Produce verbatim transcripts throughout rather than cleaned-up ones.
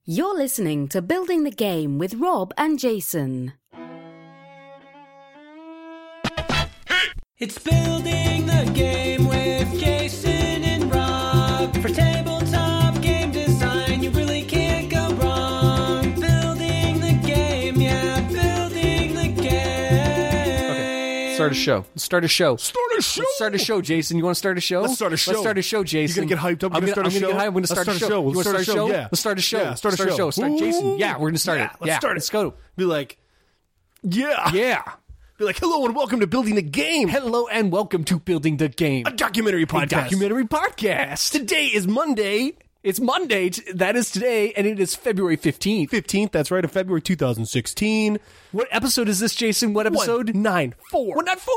You're listening to Building the Game with Rob and Jason. It's Building the Game with Jason and Rob. For tabletop game design, you really can't go wrong. Building the game, yeah, building the game. Okay, start a show. Let's start a show. Start a show. Let's start a show, Jason. You want to start a show? Let's start a show. Let's start a show, Jason. You gonna get hyped up? We're I'm gonna start a I'm gonna show? get hyped. I'm gonna Let's start, start a a show. show. You Let's want to start start a a show? show. Yeah. Let's start a show. Yeah, start a Let's show. Start Jason. Ooh. Yeah, we're gonna start Yeah, it. let's yeah, start it. Let's go. Be like, yeah. Yeah. Be like, hello and welcome to Building the Game, Hello and welcome to Building the Game, a documentary podcast. A documentary podcast. Today is Monday, It's Monday. T- That is today, and it is February fifteenth. fifteenth. That's right, of February two thousand sixteen. What episode is this, Jason? What episode? One nine four. One nine four.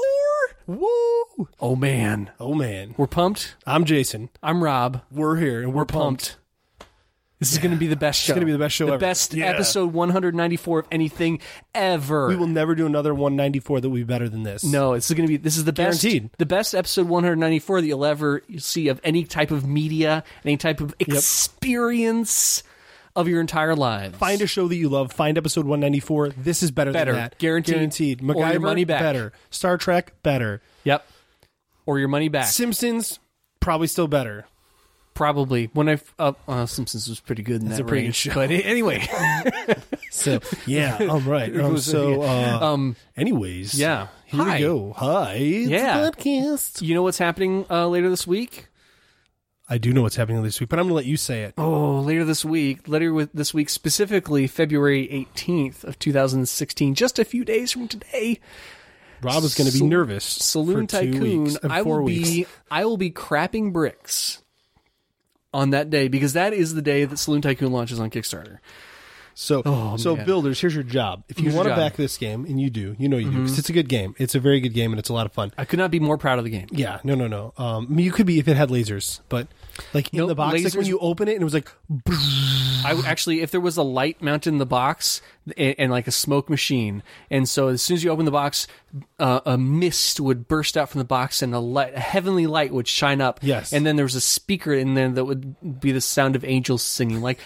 Woo! Oh man, Oh man, we're pumped. I'm Jason. I'm Rob. We're here and we're, We're pumped. This is going to be the best show. It's gonna be the best show The ever. best Yeah. episode one ninety-four of anything ever. We will never do another one ninety-four that will be better than this. No, this is going to be. This is the best. Guaranteed. The best episode one ninety-four that you'll ever see of any type of media, any type of experience of your entire lives. Find a show that you love. Find episode one ninety-four. This is better, Better. than that. Guaranteed. Guaranteed. Or your MacGyver, money back. better. Star Trek, better. Yep. Or your money back. Simpsons, probably still better. Probably. When I uh, uh, Simpsons was pretty good in It's that a pretty good range. show. But anyway, So yeah, all right. It Um, was- so, uh, um, anyways, yeah. here Hi. we go. Hi, it's Yeah. a podcast. you know what's happening uh, later this week? I do know what's happening this week, but I'm going to let you say it. Oh, later this week, later with this week, specifically February eighteenth of two thousand sixteen, just a few days from today. Rob is going to be Sal- nervous. Saloon for two Tycoon. weeks, and I four will weeks. be, I will be crapping bricks on that day because that is the day that Saloon Tycoon launches on Kickstarter. So, Oh, so man. builders, here's your job. If you Here's your want to job. Mm-hmm. back this game, and you do, you know you do, because it's a good game. It's a very good game, and it's a lot of fun. I could not be more proud of the game. Yeah, no, no, no. Um, I mean, you could be if it had lasers, but like in Nope, the box, like when lasers- you open it, and it was like, I would- actually, if there was a light mounted in the box and, and like a smoke machine, and so as soon as you open the box, uh, a mist would burst out from the box and a, light, a heavenly light would shine up. Yes. And then there was a speaker in there that would be the sound of angels singing, like,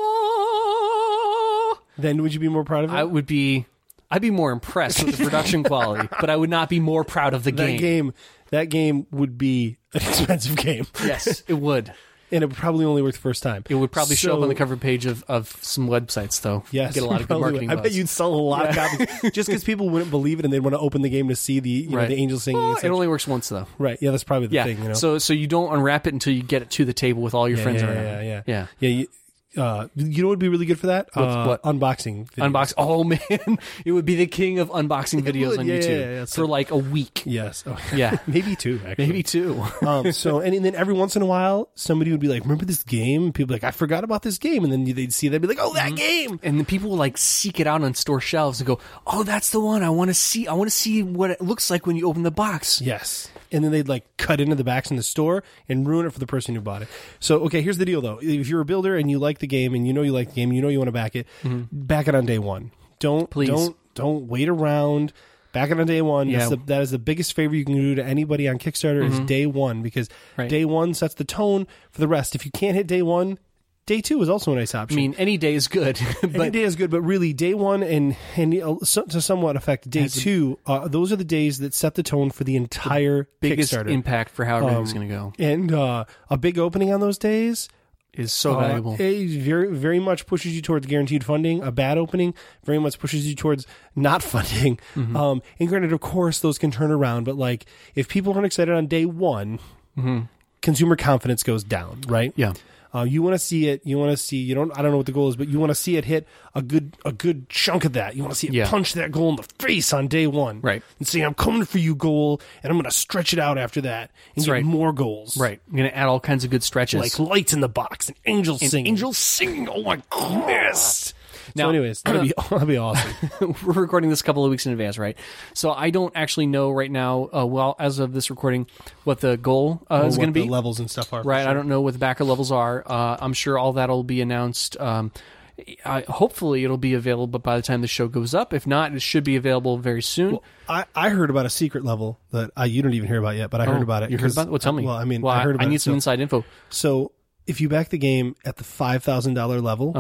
oh. then would you be more proud of it? I would be, I'd be more impressed with the production quality, but I would not be more proud of the that game. game, that game would be an expensive game. Yes, it would. And it would probably only work the first time. It would probably show up on the So- cover page of, of some websites, though. Yes, Get a lot of good probably marketing would. I bet buzz. you'd sell a lot of copies just because people wouldn't believe it and they'd want to open the game to see the you know Right. the angels singing. Well, and it such. only works once, though. Right? Yeah, that's probably the Yeah. thing. You know. So so you don't unwrap it until you get it to the table with all your yeah, friends yeah, around. yeah, yeah, yeah. yeah. You, uh, you know what would be really good for that? What's- uh, what? Unboxing. videos. Unbox. Oh man, it would be the king of unboxing videos would, on yeah, YouTube yeah, yeah, for like a week. Yes. Oh, Yeah. maybe two. Actually. Maybe two. um, so and, and then every once in a while, somebody would be like, "Remember this game?" And people would be like, "I forgot about this game," and then they'd see that, be like, "Oh, that game!" And then people will like seek it out on store shelves and go, "Oh, that's the one. I want to see. I want to see what it looks like when you open the box." Yes. And then they'd like cut into the backs in the store and ruin it for the person who bought it. So, okay, here's the deal though. If you're a builder and you like the game and you know you like the game, you know you want to back it, back it on day one. Don't, Please. don't, don't wait around. Back it on day one. Yeah. That's the, that is the biggest favor you can do to anybody on Kickstarter is day one because Right. day one sets the tone for the rest. If you can't hit day one, day two is also a nice I option. mean, any day is good, Any but day is good, but really, day one and and uh, so, to somewhat affect day two, uh, those are the days that set the tone for the entire biggest Kickstarter. impact for how everything's Um, going to go And uh, a big opening on those days is so uh, valuable. it very very much pushes you towards guaranteed funding. A bad opening very much pushes you towards not funding. Mm-hmm. Um, and granted, of course, those can turn around, but like if people aren't excited on day one, consumer confidence goes down, right? Mm-hmm. Yeah. Uh, you want to see it. You want to see. You don't. I don't know what the goal is, but you want to see it hit a good a good chunk of that. You want to see it Yeah. punch that goal in the face on day one, Right. And say, "I'm coming for you, goal," and I'm going to stretch it out after that and That's get right. more goals, Right. I'm going to add all kinds of good stretches. Like lights in the box and angels And singing. angels singing. Oh my goodness. So, anyways, that'd be that'd be awesome. We're recording this a couple of weeks in advance, right? So I don't actually know right now, uh, well, as of this recording, what the goal uh, is What going to the be. levels and stuff are. for Right, sure. I don't know what the backer levels are. Uh, I'm sure all that'll be announced. Um, I, hopefully, it'll be available by the time the show goes up. If not, it should be available very soon. I, I heard about a secret level that I, you don't even hear about yet, but I heard Oh, about it. You heard 'cause- about it? Well, tell me. Well, I mean, well, I heard about I need it. some so, inside info. So if you back the game at the five thousand dollars level, Uh-huh.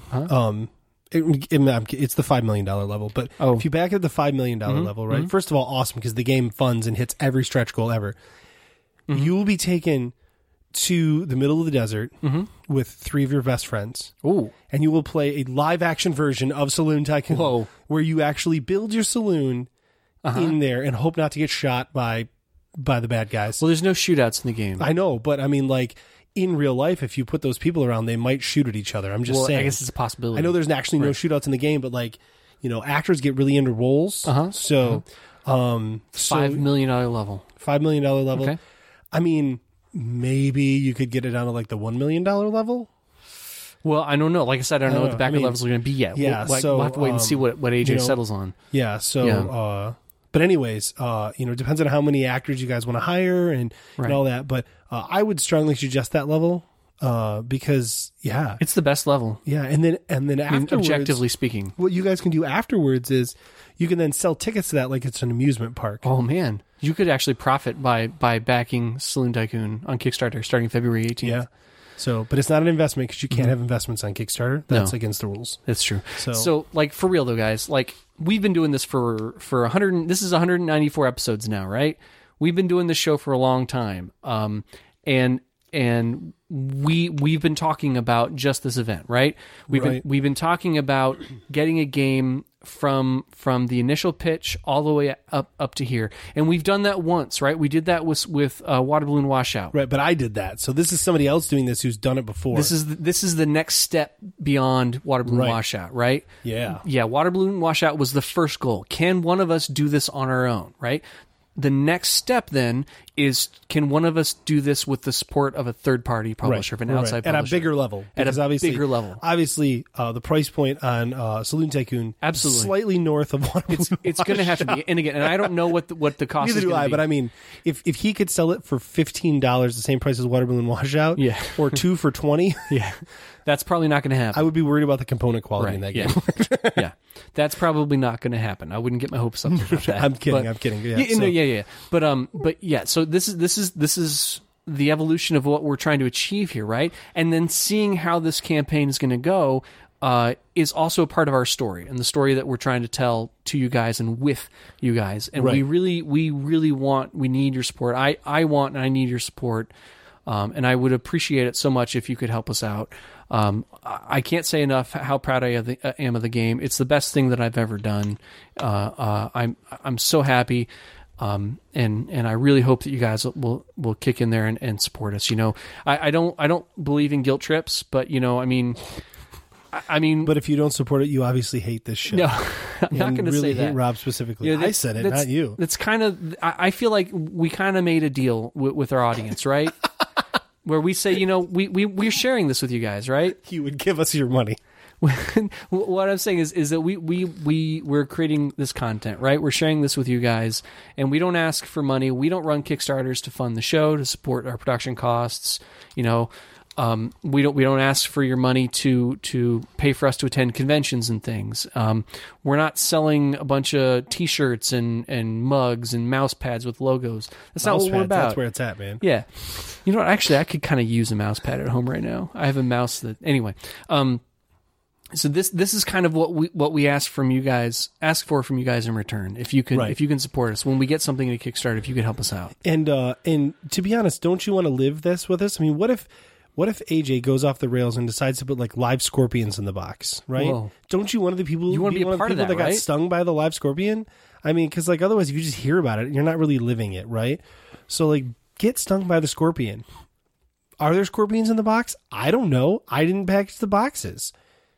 Um, it, it, it's the five million dollar level, but Oh. if you back at the five million dollar Mm-hmm. level, right? First of all, awesome because the game funds and hits every stretch goal ever. Mm-hmm. You will be taken to the middle of the desert Mm-hmm. with three of your best friends. Ooh. And you will play a live action version of Saloon Tycoon, Whoa. where you actually build your saloon Uh-huh. in there and hope not to get shot by by the bad guys. Well, there's no shootouts in the game. I know, but I mean, like in real life, if you put those people around, they might shoot at each other. I'm just well, saying. I guess it's a possibility. I know there's actually no Right. shootouts in the game, but like you know, actors get really into roles. Uh-huh. So, um, so Five million dollar level. five million dollar level. Okay. I mean, maybe you could get it down to like the one million dollar level. Well, I don't know. Like I said, I don't I know don't what the know. I backer mean, levels are going to be yet. yeah, We'll, like, so, we'll have to wait and see um, what, what A J you know, settles on. Yeah. So, Yeah. uh, but anyways, uh, you know, it depends on how many actors you guys want to hire and, Right. and all that. But uh, I would strongly suggest that level uh, because, yeah, It's the best level, yeah, and then and then I mean, afterwards, objectively speaking. what you guys can do afterwards is you can then sell tickets to that like it's an amusement park. Oh man, you could actually profit by by backing Saloon Tycoon on Kickstarter starting February eighteenth. Yeah. So, but it's not an investment because you can't have investments on Kickstarter. That's No. against the rules. That's true. So- So, like for real though, guys, like we've been doing this for for one hundred. This is one hundred ninety-four episodes now, right? We've been doing this show for a long time, um, and and we we've been talking about just this event, right? We've Right. been we've been talking about getting a game from from the initial pitch all the way up up to here, and we've done that once, right? We did that with with uh, Water Balloon Washout. Right, but I did that. So this is somebody else doing this who's done it before. This is the, this is the next step beyond Water Balloon Right. Washout, right? Yeah. Yeah, Water Balloon Washout was the first goal. Can one of us do this on our own, right? The next step then is, can one of us do this with the support of a third-party publisher, of an right. outside at publisher? a bigger level. At a Because obviously, bigger level. Obviously, uh, the price point on uh, Saloon Tycoon Absolutely. is slightly north of one. It's, it's going to have to be. And again, and I don't know what the, what the cost Neither is do going I, to be. but I mean, if if he could sell it for fifteen dollars, the same price as Water Balloon Washout, Yeah. or two for twenty, yeah, that's probably not going to happen. I would be worried about the component quality in that yeah. game. yeah, that's probably not going to happen. I wouldn't get my hopes up about that. I'm kidding, But- I'm kidding. Yeah, yeah, so- no, yeah, yeah. But um, but yeah. So this is this is this is the evolution of what we're trying to achieve here, right? And then seeing how this campaign is going to go uh, is also a part of our story and the story that we're trying to tell to you guys and with you guys. And we Right. really, we really want, we need your support. I, I want and I need your support. Um, and I would appreciate it so much if you could help us out. Um, I I can't say enough how proud I am of the, uh, am of the game. It's the best thing that I've ever done. Uh, uh, I'm I'm so happy, um, and and I really hope that you guys will will kick in there and, and support us. You know, I, I don't I don't believe in guilt trips, but you know, I mean, I, I mean, But if you don't support it, you obviously hate this show. no, I'm not And going to really say hate that. Rob specifically. Yeah, I that's- said it, that's- not you. That's kind of. I I feel like we kind of made a deal with, with our audience, right? Where we say, you know, we we we're sharing this with you guys, right? You would give us your money. What I'm saying is, is that we we we we're creating this content, right? We're sharing this with you guys, and we don't ask for money. We don't run Kickstarters to fund the show, to support our production costs. You know, um, we don't we don't ask for your money to to pay for us to attend conventions and things. Um, we're not selling a bunch of T-shirts and and mugs and mouse pads with logos. That's not Mouse what we're pads, about. That's where it's at, man. Yeah. You know what? Actually, I could kind of use a mouse pad at home right now. I have a mouse that, anyway. Um, so this this is kind of what we what we ask from you guys, ask for from you guys in return. If you can Right. if you can support us when we get something to Kickstarter, if you could help us out. And uh, and to be honest, don't you want to live this with us? I mean, what if what if A J goes off the rails and decides to put like live scorpions in the box, right? Whoa. Don't you want to the people You wanna be a one of the part of people that, got right? stung by the live scorpion? I mean, because like otherwise, if you just hear about it, you're not really living it, right? So like, get stung by the scorpion. Are there scorpions in the box? I don't know. I didn't package the boxes.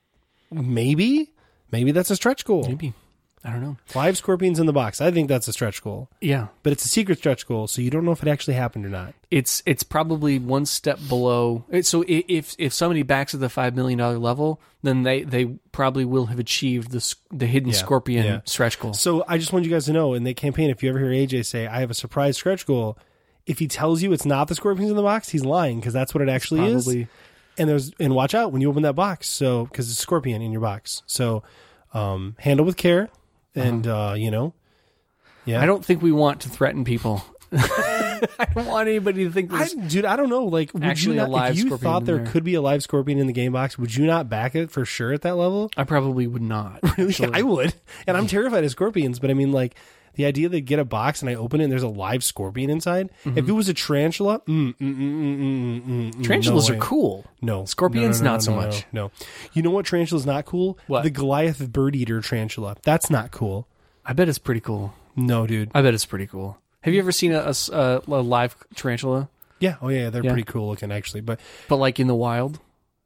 Maybe, maybe that's a stretch goal. Maybe. I don't know. Live scorpions in the box. I think that's a stretch goal, Yeah. but it's a secret stretch goal, so you don't know if it actually happened or not. It's it's probably one step below. it- So i- if if somebody backs at the five million dollar level, then they, they probably will have achieved the s- the hidden Yeah, scorpion yeah. stretch goal. So I just want you guys to know in the campaign, if you ever hear A J say, I have a surprise stretch goal, if he tells you it's not the scorpions in the box, he's lying because that's what it actually probably- is. And there's and watch out when you open that box, so because it's a scorpion in your box. So um, handle with care, and uh, you know, yeah. I don't think we want to threaten people. I don't want anybody to think I, this. dude, I don't know. Like, would Actually you a not, live if you scorpion thought in there there. could be a live scorpion in the game box, would you not back it for sure at that level? I probably would not. Really? actually. I would. And I'm terrified of scorpions, but I mean, like, the idea that get a box and I open it and there's a live scorpion inside. Mm-hmm. If it was a tarantula, mm, mm, mm, mm, mm, mm, mm, Tarantulas no are way. cool. No. Scorpions, No, no, no, not so no, no, much. No. You know what tarantula's not cool? What? The Goliath bird eater tarantula. That's not cool. I bet it's pretty cool. No, dude. I bet it's pretty cool. Have you ever seen a, a s- a- a live tarantula? Yeah. Oh, yeah. They're Yeah. pretty cool looking, actually. But But like in the wild?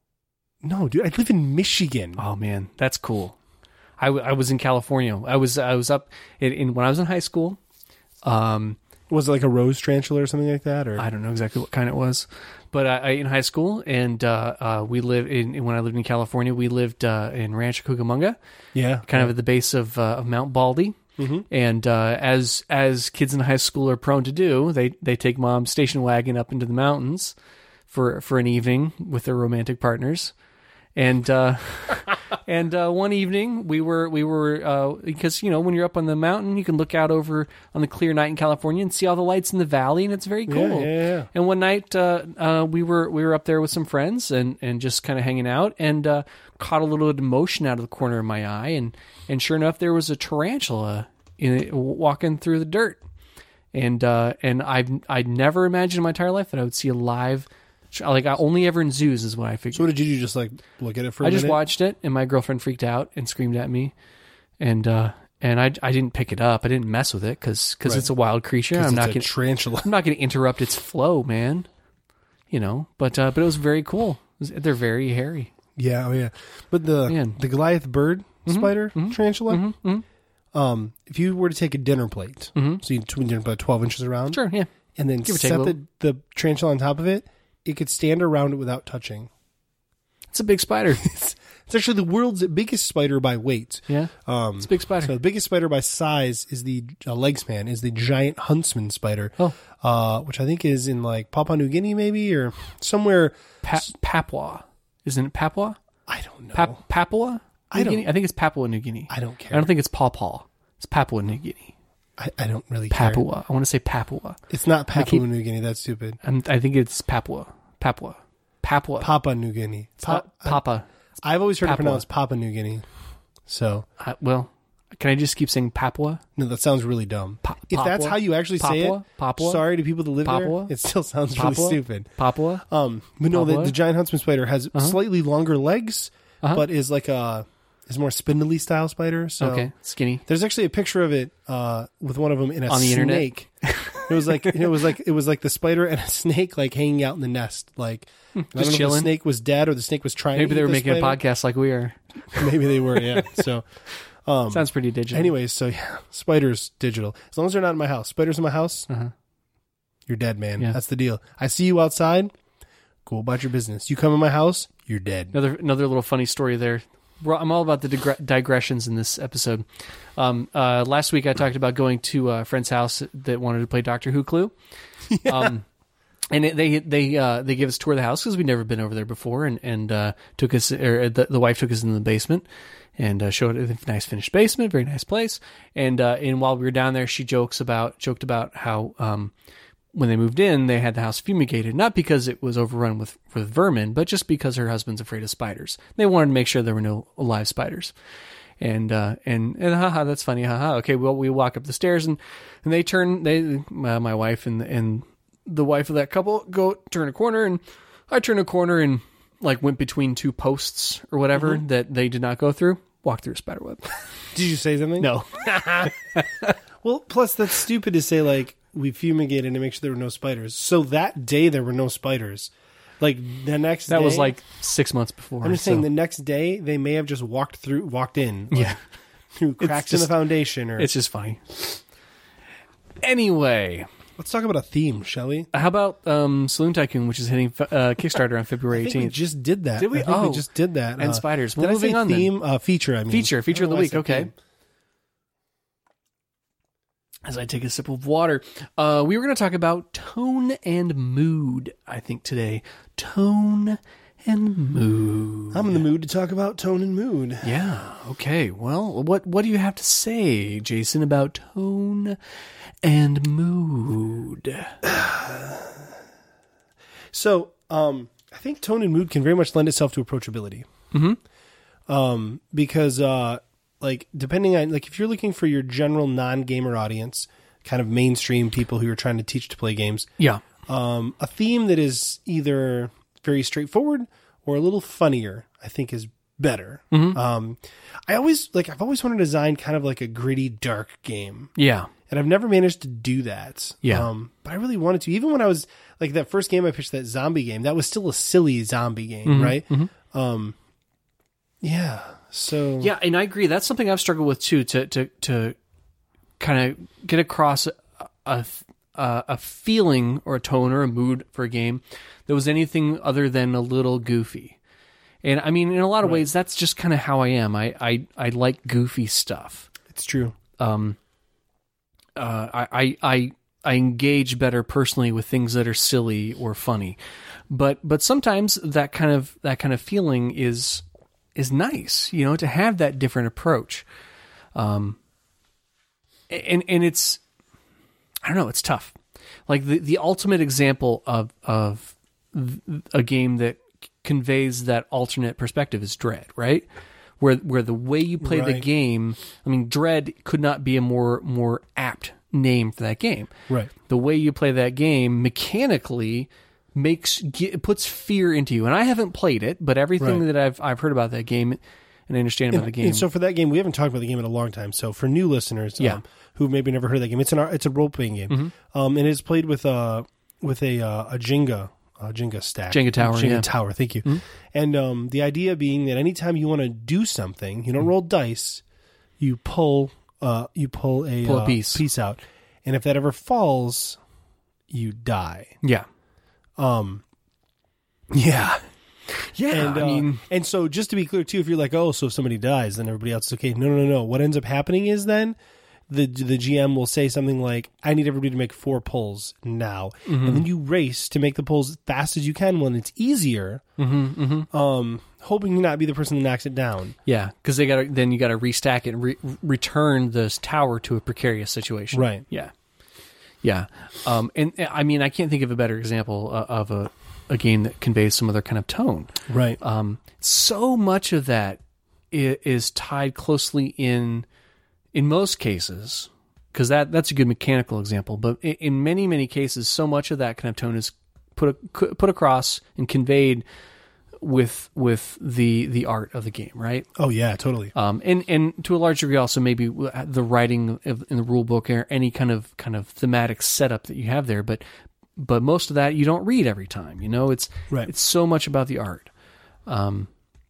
no, dude. I live in Michigan. Oh man, that's cool. I, w- I was in California. I was I was up in, in when I was in high school. Um, Was it like a rose tarantula or something like that? Or I don't know exactly what kind it was, but I, I in high school and uh, uh, we lived in when I lived in California. We lived uh, in Rancho Cucamonga, yeah. kind of at the base of, uh, of Mount Baldy. Mm-hmm. And uh, as as kids in high school are prone to do, they they take mom's station wagon up into the mountains for for an evening with their romantic partners. And uh, and uh, one evening we were we were uh, because you know when you're up on the mountain you can look out over on the clear night in California and see all the lights in the valley and it's very cool. Yeah, yeah, yeah. And one night uh, uh, we were we were up there with some friends and, and just kind of hanging out and uh, caught a little bit of motion out of the corner of my eye and, and sure enough there was a tarantula in, walking through the dirt and uh, and I've I'd never imagined in my entire life that I would see a live. Like I only ever in zoos is what I figured. So what did you do? Just like look at it for a I just minute? watched it, and my girlfriend freaked out and screamed at me, and uh, and I, I didn't pick it up. I didn't mess with it because Right. it's a wild creature. 'Cause I'm it's not a gonna, tarantula. I'm not going to interrupt its flow, man. You know, but uh, but it was very cool. It was- they're very hairy. Yeah, oh yeah. But the Man. the Goliath bird spider tarantula. mm-hmm. Um, if you were to take a dinner plate, so you twin dinner plate twelve inches around, Sure, yeah. and then Give or take a set the, little. the tarantula on top of it, it could stand around it without touching. It's a big spider. It's, it's actually the world's biggest spider by weight. Yeah, Um, it's a big spider. So the biggest spider by size is the uh, leg span is the giant huntsman spider. Oh. uh, which I think is in like Papua New Guinea maybe or somewhere. Pa- Papua, isn't it Papua? I don't know. Pap- Papua? I New don't- Guinea? I think it's Papua New Guinea. I don't I care. don't think it's Paw Paw. It's Papua New Guinea. I, I don't really care. Papua. I want to say Papua. It's not Papua keep- New Guinea. That's stupid. I'm, I think it's Papua. Papua. Papua. Papua New Guinea. It's Pa- not- Papa. I've always heard Papua. it pronounced Papua New Guinea. So Uh, well, can I just keep saying Papua? no, that sounds really dumb. Pa- if that's Papua? how you actually say Papua? it, Papua? sorry to people that live Papua? there. It still sounds Papua? really stupid. Papua? Um, but no, the, Papua? the giant huntsman spider has slightly longer legs, Uh-huh. but is like a is more spindly style spider. So Okay. Skinny. there's actually a picture of it uh, with one of them in a On the internet? snake. It was like it was like it was like the spider and a snake like hanging out in the nest. Like I don't know if the chilling? snake was dead or the snake was trying. Maybe to they eat were the making spider. a podcast like we are. Maybe they were. Yeah. So. Um, Sounds pretty digital. Anyways, so yeah, spiders digital. As long as they're not in my house. Spiders in my house, Uh-huh. you're dead, man. Yeah. That's the deal. I see you outside, go about your business. You come in my house, you're dead. Another another little funny story there. We're- I'm all about the digre- digressions in this episode. Um, uh, last week I talked about going to a friend's house that wanted to play Doctor Who Clue. Um, and it, they they uh, they gave us a tour of the house because we'd never been over there before, and and uh, took us or the, the wife took us in the basement and uh, showed a nice finished basement, very nice place. And uh, and while we were down there, she jokes about joked about how um, when they moved in, they had the house fumigated, not because it was overrun with with vermin, but just because her husband's afraid of spiders. They wanted to make sure there were no live spiders. And uh, and and haha, that's funny, haha. Okay, well, we walk up the stairs and, and they turn. They uh, my wife and and the wife of that couple go turn a corner, and I turn a corner and like went between two posts or whatever that they did not go through. Walked through a spider web. Did you say something? No, Well, plus that's stupid to say like we fumigated to make sure there were no spiders. So that day there were no spiders. Like the next that day, was like six months before. I'm just so- saying the next day they may have just walked through, walked in, like, Yeah. through cracks in just- the foundation. Or It's just funny. Anyway, let's talk about a theme, shall we? how about um, Saloon Tycoon, which is hitting uh, Kickstarter on February I think we eighteenth? just did that. Did we? I think Oh. we just did that. And spiders. Well, did I moving say on then. theme? Uh, feature, I mean. Feature, feature of the Oh, I week. said Okay. theme. As I take a sip of water, uh, we were going to talk about tone and mood, I think, today. Tone and mood. I'm in the mood to talk about tone and mood. Yeah. Okay. Well, what what do you have to say, Jason, about tone and mood? So, um, I think tone and mood can very much lend itself to approachability. Mm-hmm. Um, because, uh, like, depending on, like, if you're looking for your general non-gamer audience, kind of mainstream people who you're trying to teach to play games, Yeah. um, a theme that is either very straightforward or a little funnier, I think, is better. Mm-hmm. Um, I always, like, I've always wanted to design kind of like a gritty, dark game. Yeah. And I've never managed to do that. Yeah. Um, but I really wanted to. Even when I was, like, that first game I pitched, that zombie game, that was still a silly zombie game, Mm-hmm. right? Um, yeah. So. Yeah, and I agree. That's something I've struggled with too. To to to kind of get across a, a a feeling or a tone or a mood for a game that was anything other than a little goofy. And I mean, in a lot of Right. ways, that's just kind of how I am. I, I I like goofy stuff. It's true. Um. Uh. I I I. I engage better personally with things that are silly or funny, but but sometimes that kind of that kind of feeling is is nice, you know, to have that different approach. Um, and and it's I don't know, it's tough. Like the, the ultimate example of of a game that conveys that alternate perspective is Dread, right? Where where the way you play the Right. game, I mean, Dread could not be a more more apt name for that game. Right. The way you play that game mechanically makes ge- puts fear into you. And I haven't played it, but everything Right. that I've I've heard about that game and I understand about the game. And so for that game, we haven't talked about the game in a long time. So for new listeners, Yeah. um, who maybe never heard of that game, it's an it's a role playing game, Mm-hmm. um, and it's played with a with a uh, a Jenga a Jenga stack, Jenga tower, Jenga yeah. tower. Thank you. And um, the idea being that anytime you want to do something, you don't roll dice, you pull uh, you pull a Pull a uh, piece. piece out, and if that ever falls, you die. yeah. Um, yeah. Yeah, And, I uh, mean, and so just to be clear too, if you're like, oh, so if somebody dies, then everybody else is okay. No, no, no, no. What ends up happening is then the the G M will say something like, I need everybody to make four pulls now. Mm-hmm. And then you race to make the pulls as fast as you can when it's easier, Mm-hmm, um, hoping to not be the person that knocks it down. yeah, because they got to then you got to restack it and re- return this tower to a precarious situation. Right. Yeah. Yeah. Um, and uh, I mean, I can't think of a better example uh, of a a game that conveys some other kind of tone. Right. Um, so much of that is, is tied closely in, in most cases, because that, that's a good mechanical example, but in, in many, many cases, so much of that kind of tone is put, a, put across and conveyed with, with the, the art of the game, right? Oh, yeah, totally. Um, and, and to a large degree also maybe the writing of, in the rule book or any kind of, kind of thematic setup that you have there, but, but most of that you don't read every time, you know, it's, Right. it's so much about the art. Um,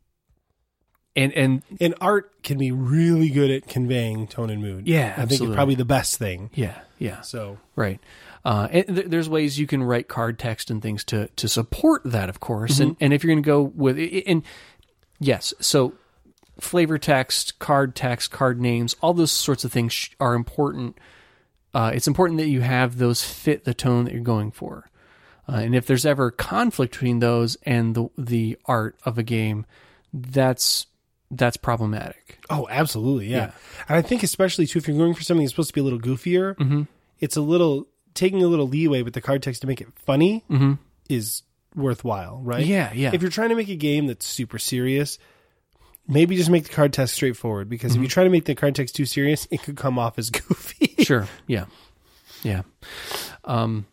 and, and And art can be really good at conveying tone and mood. Yeah, I think absolutely. it's probably the best thing. yeah, yeah, So, right. Uh, and th- there's ways you can write card text and things to, to support that, of course. And, and if you're going to go with, and yes, so flavor text, card text, card names, all those sorts of things sh- are important. Uh, it's important that you have those fit the tone that you're going for. Uh, and if there's ever conflict between those and the the art of a game, that's that's problematic. oh, absolutely, yeah. Yeah. And I think especially too, if you're going for something that's supposed to be a little goofier, Mm-hmm. it's a little taking a little leeway with the card text to make it funny Mm-hmm. is worthwhile, right? Yeah, yeah. If you're trying to make a game that's super serious, maybe just make the card text straightforward, because Mm-hmm. if you try to make the card text too serious, it could come off as goofy. Sure. Yeah. Yeah. Um,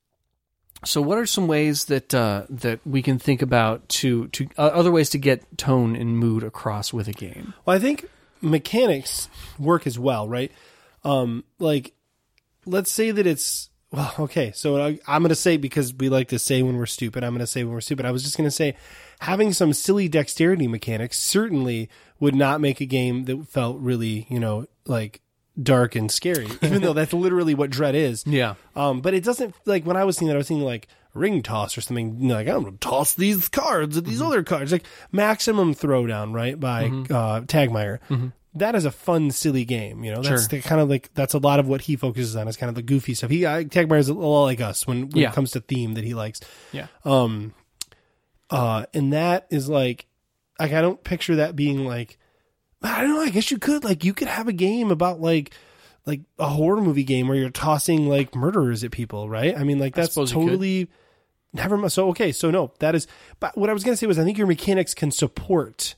so what are some ways that uh, that we can think about to to uh, other ways to get tone and mood across with a game? Well, I think mechanics work as well, right? Um, like, let's say that it's, well, okay, so I, I'm going to say, because we like to say when we're stupid, I'm going to say when we're stupid. I was just going to say, having some silly dexterity mechanics certainly would not make a game that felt really, you know, like dark and scary, even though that's literally what Dread is. Yeah. Um, but it doesn't, like, when I was thinking that, I was thinking like ring toss or something, you know, like, I'm going to toss these cards at these other cards, like maximum throwdown, right, by uh, Tagmeyer. That is a fun, silly game, you know. That's Sure. the kind of like, that's a lot of what he focuses on, is kind of the goofy stuff. He, I, Tagmeyer is a lot like us when, when Yeah. it comes to theme that he likes. Yeah. Um, Uh, and that is like, like I don't picture that being like, I don't know. I guess you could like you could have a game about like like a horror movie game where you're tossing like murderers at people, right? I mean, like that's suppose you could. totally never. mi- So okay, so no, that is. But what I was gonna say was, I think your mechanics can support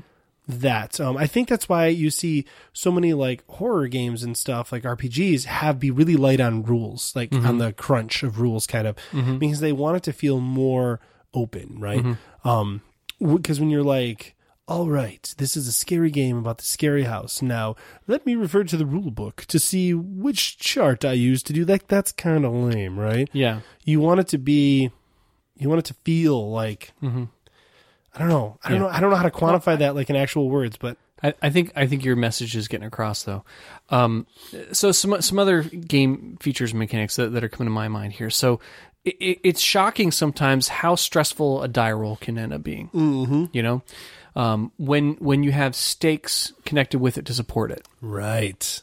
that. Um, I think that's why you see so many like horror games and stuff like R P Gs have be really light on rules, like on the crunch of rules, kind of because they want it to feel more open, right? Um, because when you're like, all right, this is a scary game about the scary house. Now, let me refer to the rule book to see which chart I use to do that. That's kind of lame, right? Yeah. You want it to be, you want it to feel like, I don't know. I don't Yeah. know. I don't know how to quantify that like in actual words, but I, I think I think your message is getting across though. Um, so some some other game features and mechanics that, that are coming to my mind here. So it, it, it's shocking sometimes how stressful a die roll can end up being. Mm-hmm. You know, um, when when you have stakes connected with it to support it. right.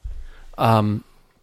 Um,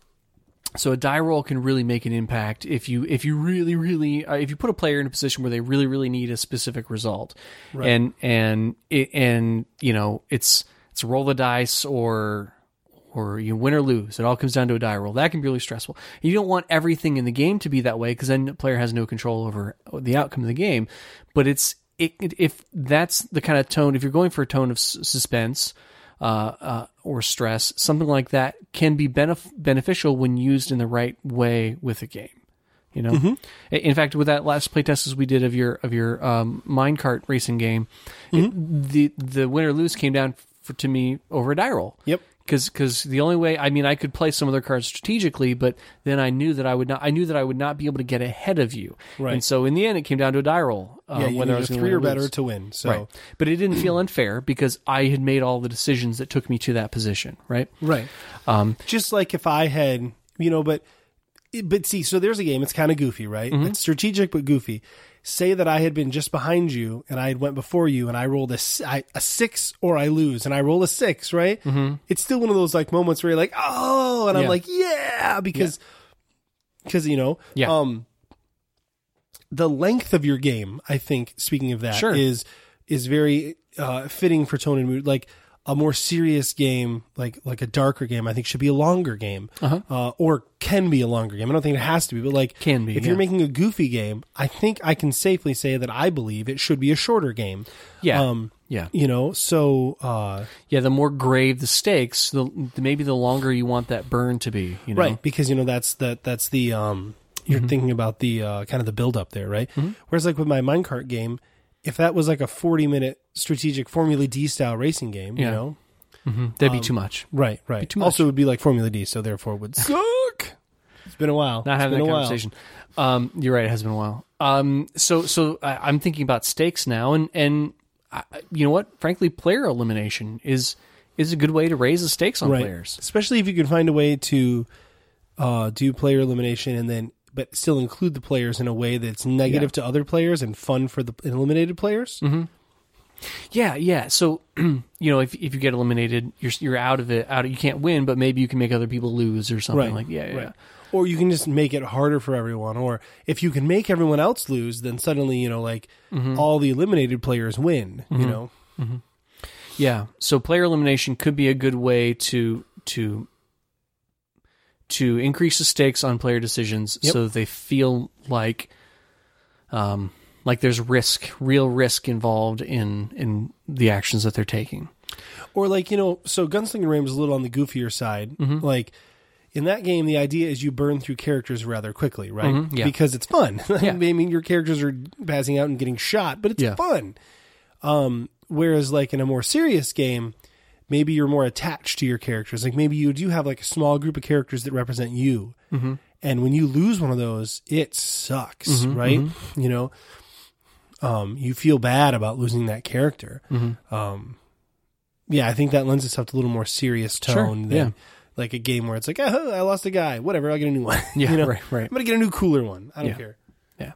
so a die roll can really make an impact if you if you really really uh, if you put a player in a position where they really really need a specific result, Right. and and it, and you know it's it's roll the dice or or you win or lose. It all comes down to a die roll. That can be really stressful. You don't want everything in the game to be that way because then the player has no control over the outcome of the game. But it's it, it, if that's the kind of tone, if you're going for a tone of s- suspense. Uh, uh, or stress, something like that can be benef- beneficial when used in the right way with a game. You know, in fact, with that last playtest as we did of your of your um, minecart racing game, it, the the win or lose came down for, to me over a die roll. Yep. Because because the only way, I mean, I could play some other cards strategically, but then I knew that I would not. I knew that I would not be able to get ahead of you. Right. And so in the end, it came down to a die roll. Uh, Yeah, you whether I need a was gonna three win or better lose. to win. So Right. But it didn't feel unfair because I had made all the decisions that took me to that position, right? right. Um, Just like if I had, you know, but but see, so there's a game. It's kind of goofy, right? It's strategic but goofy. Say that I had been just behind you and I had went before you and I rolled a, s- I- a six or I lose and I roll a six, right? Mm-hmm. It's still one of those like moments where you're like, oh, and I'm Yeah. like, yeah, because because you know, Yeah. um, the length of your game, I think, speaking of that, Sure. is is very uh, fitting for tone and mood. Like a more serious game, like like a darker game, I think should be a longer game, Uh-huh. uh, or can be a longer game. I don't think it has to be, but like Can be, If yeah. you're making a goofy game, I think I can safely say that I believe it should be a shorter game. Yeah. Um, yeah. you know, so uh, Yeah. The more grave the stakes, the, the maybe the longer you want that burn to be. You know? right, because you know that's the that's the um, you're thinking about the uh, kind of the build up there, right? Whereas like with my minecart game, if that was like a forty minute strategic Formula D style racing game, you Yeah. know, That'd be too much. right, right. too much. Also, it would be like Formula D, so therefore it would suck. It's been a while. Not It's having been that a while. conversation. Um, you're right. It has been a while. Um, so so I, I'm thinking about stakes now, and and I, you know what? Frankly, player elimination is is a good way to raise the stakes on Right. players. Especially if you can find a way to uh, do player elimination and then but still include the players in a way that's negative to other players and fun for the eliminated players. Mm-hmm. Yeah, yeah. So you know, if if you get eliminated, you're you're out of it. Out of, you can't win, but maybe you can make other people lose or something Right. like yeah, yeah. Right. Or you can just make it harder for everyone. Or if you can make everyone else lose, then suddenly, you know, like Mm-hmm. all the eliminated players win, you know? Yeah. So player elimination could be a good way to to to increase the stakes on player decisions Yep. so that they feel like um like there's risk, real risk involved in in the actions that they're taking. Or like, you know, so Gunslinger Ram is a little on the goofier side. Mm-hmm. Like in that game, the idea is you burn through characters rather quickly, right? Mhm, yeah. Because it's fun. Yeah. I mean, your characters are passing out and getting shot, but it's Yeah. fun. Um, whereas like in a more serious game, maybe you're more attached to your characters. Like maybe you do have like a small group of characters that represent you. Mm-hmm. And when you lose one of those, it sucks, Mm-hmm, right? You know, um, you feel bad about losing that character. Mm-hmm. Um, yeah, I think that lends itself to a little more serious tone Sure, than yeah. like a game where it's like, oh, I lost a guy. Whatever, I'll get a new one. Yeah, you know? right, right. I'm going to get a new cooler one. I don't Yeah. care. Yeah.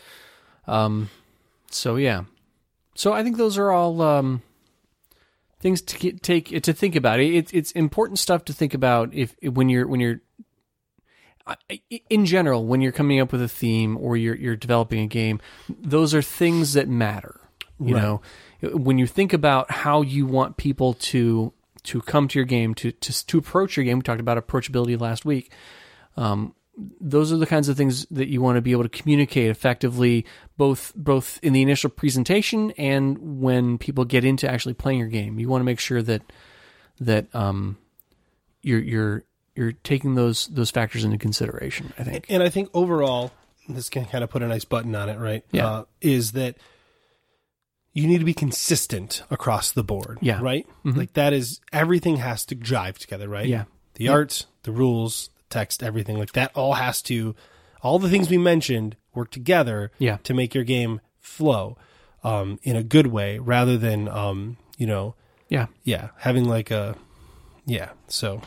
Um so yeah. So I think those are all um things to get, take to think about. It, it's important stuff to think about if when you're when you're I- in general, when you're coming up with a theme or you're you're developing a game, those are things that matter. You Right. know, when you think about how you want people to to come to your game, to to to approach your game. We talked about approachability last week. Um, those are the kinds of things that you want to be able to communicate effectively, both both in the initial presentation and when people get into actually playing your game. You want to make sure that that um, you're you're you're taking those those factors into consideration, I think. And I think overall, this can kind of put a nice button on it, right? Yeah. Uh, is that you need to be consistent across the board, Yeah. right? Like that is, everything has to jive together, right? Yeah. The Yeah. art, the rules, the text, everything like that all has to, all the things we mentioned work together Yeah. to make your game flow um, in a good way rather than, um, you know, Yeah. yeah, having like a, yeah. So,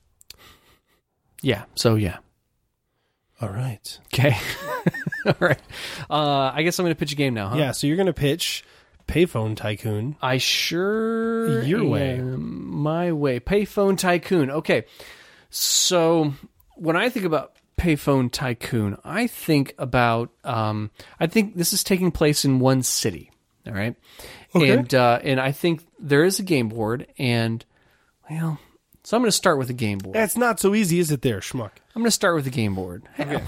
Yeah. So yeah. all right. Okay. All right. Uh, I guess I'm going to pitch a game now, huh? Yeah. So you're going to pitch Payphone Tycoon. I sure Your way. am. My way. Payphone Tycoon. Okay. So when I think about Payphone Tycoon, I think about um, I think this is taking place in one city. All right. Okay. And uh, and I think there is a game board, and well, so I'm going to start with a game board. That's not so easy, is it there, schmuck? I'm going to start with the game board. Okay.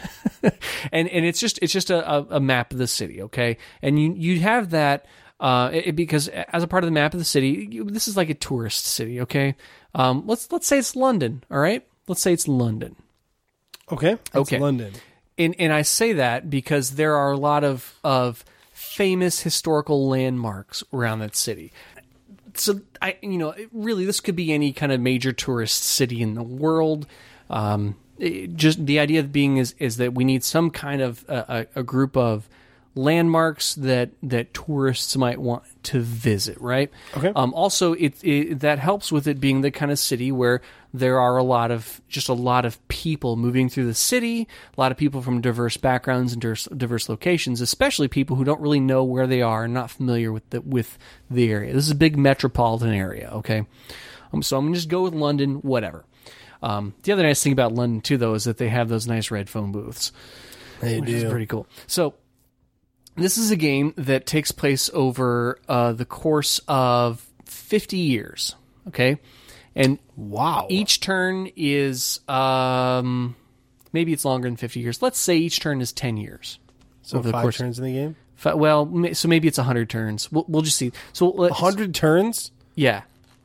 and and it's just it's just a, a, a map of the city, okay? And you you have that uh, it, because as a part of the map of the city, you, this is like a tourist city, okay? Um, let's let's say it's London, all right? Let's say it's London. Okay. It's Okay. London. And and I say that because there are a lot of of famous historical landmarks around that city. So I, you know, it really, this could be any kind of major tourist city in the world. Um, it, just the idea of being is is that we need some kind of a, a, a group of landmarks that that tourists might want to visit, right? Okay. Um, also, it, it that helps with it being the kind of city where there are a lot of just a lot of people moving through the city, a lot of people from diverse backgrounds and diverse, diverse locations, especially people who don't really know where they are and not familiar with the with the area. This is a big metropolitan area, okay? Um, so I'm gonna just go with London, whatever. Um, the other nice thing about London too, though, is that they have those nice red phone booths. They Which is do. pretty cool. So this is a game that takes place over uh, the course of fifty years. Okay, and Wow. each turn is um, maybe it's longer than fifty years. Let's say each turn is ten years. so over the five course- turns in the game? Fi- Well, ma- so maybe it's a hundred turns. We'll, we'll just see. So A let's, hundred turns? yeah.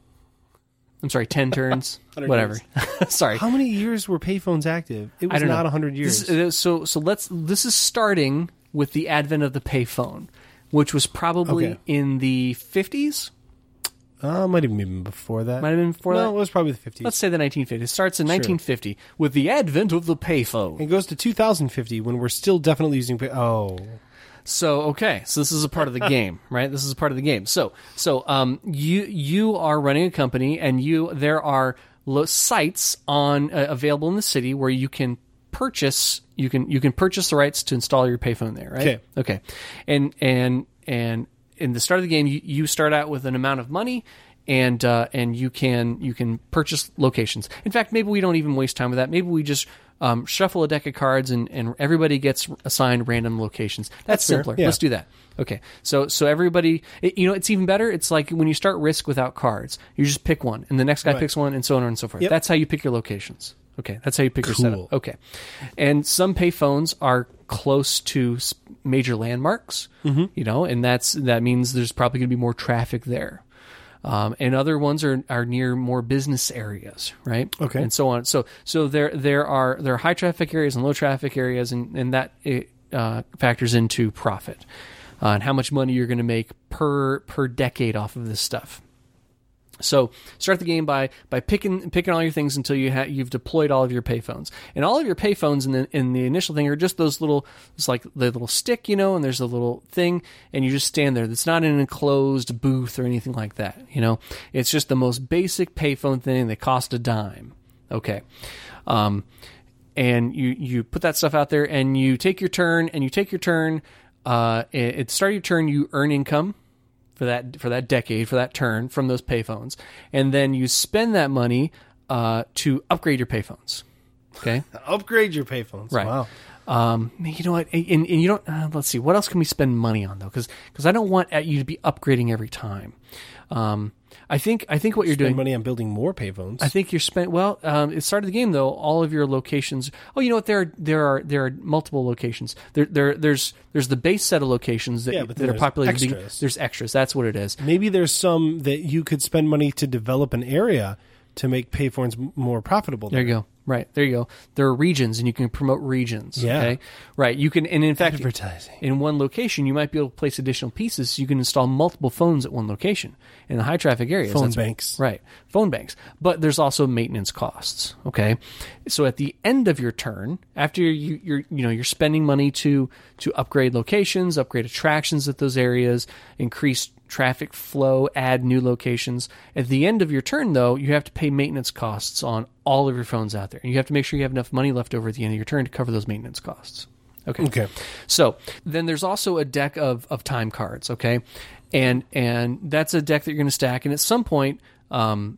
I'm sorry, ten turns. one hundred Whatever. Sorry. How many years were payphones active? It I was don't not know. a hundred years. This is- uh, so so let's. This is starting with the advent of the payphone, which was probably Okay. in the fifties. uh, might have been before that. Might have been before no, that. it was probably the fifties. Let's say the nineteen fifties. It starts in nineteen fifty with the advent of the payphone. It goes to two thousand fifty when we're still definitely using pay- Oh. So okay, so this is a part of the game, right? This is a part of the game. So so um, you you are running a company, and you there are lo- sites on uh, available in the city where you can purchase you can you can purchase the rights to install your payphone there, right? Okay. Okay, and and and in the start of the game, you, you start out with an amount of money. And uh, and you can you can purchase locations. In fact, maybe we don't even waste time with that. Maybe we just um, shuffle a deck of cards and, and everybody gets assigned random locations. That's, That's fair, simpler. yeah. Let's do that. Okay. So so everybody, it, you know, it's even better. It's like when you start Risk without cards. You just pick one, and the next guy Right. picks one, and so on and so forth. Yep. That's how you pick your locations. Okay, that's how you pick your Cool. setup. Okay, and some payphones are close to s- major landmarks. Mm-hmm. You know, and that's that means there's probably going to be more traffic there. Um, and other ones are, are near more business areas, right? Okay. And so on. So so there there are there are high traffic areas and low traffic areas, and and that it, uh, factors into profit uh, and how much money you're going to make per per decade off of this stuff. So start the game by by picking picking all your things until you ha- you've deployed all of your payphones, and all of your payphones in the in the initial thing are just those little, it's like the little stick, you know, and there's a little thing, and you just stand there. It's not in an enclosed booth or anything like that, you know. It's just the most basic payphone thing that cost a dime. Okay, um, and you you put that stuff out there, and you take your turn, and you take your turn. Uh, at at the start of your turn, you earn income for that for that decade, for that turn from those payphones, and then you spend that money uh, to upgrade your payphones. Okay, Upgrade your payphones. right. Wow. Um, you know what? And, and you don't. Uh, let's see. What else can we spend money on though? Because I don't want you to be upgrading every time. Um, I think I think what you're Spend doing. money on building more payphones. I think you're spent well. Um, at the start of the game, though, all of your locations. Oh, you know what? There are there are there are multiple locations. There there there's there's the base set of locations that Yeah, but that are there's populated. extras. There's extras. That's what it is. Maybe there's some that you could spend money to develop an area to make payphones m- more profitable. There you go. Right. There you go. There are regions, and you can promote regions. Yeah. Okay. Right. You can, and in fact, Advertising. in one location, you might be able to place additional pieces. So you can install multiple phones at one location in the high traffic areas. Phone That's- banks. Right. Phone banks. But there's also maintenance costs. Okay. So at the end of your turn, after you, you're, you know, you're spending money to to upgrade locations, upgrade attractions at those areas, increase traffic flow, add new locations. At the end of your turn, though, you have to pay maintenance costs on all of your phones out there. And you have to make sure you have enough money left over at the end of your turn to cover those maintenance costs. Okay. Okay. So then there's also a deck of, of time cards, okay? And and that's a deck that you're going to stack. And at some point, um,